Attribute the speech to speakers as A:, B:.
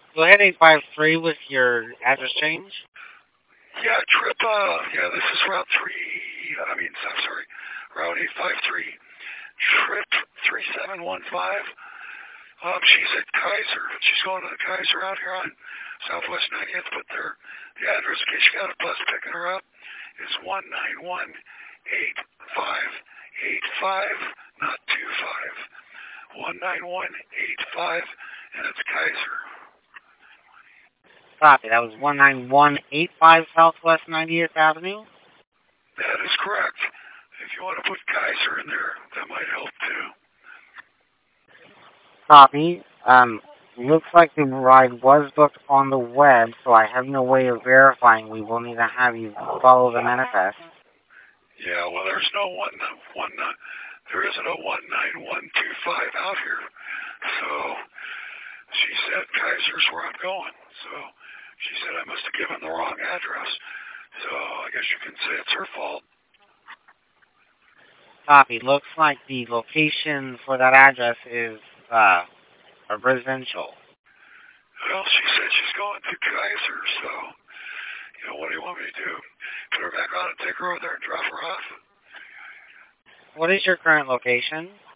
A: Go ahead 853 with your address change.
B: Yeah, trip, this is Route 3, I'm sorry, Route 853, trip 3715. She's at Kaiser. She's going to the Kaiser out here on Southwest 90th, but the address, in case you got a bus picking her up, is 1918585, not 25. 19185, and it's Kaiser.
A: Copy. That was 19185 Southwest 90th Avenue.
B: That is correct. If you want to put Kaiser in there, that might help too.
A: Copy. Looks like the ride was booked on the web, so I have no way of verifying. We will need to have you follow the manifest.
B: Yeah, well, there isn't a 19125 out here. So she said Kaiser's where I'm going. So she said I must have given the wrong address. So I guess you can say it's her fault.
A: Copy. Looks like the location for that address is a residential.
B: Well, she said she's going to Kaiser, so, what do you want me to do? Put her back on and take her over there and drop her off?
A: What is your current location?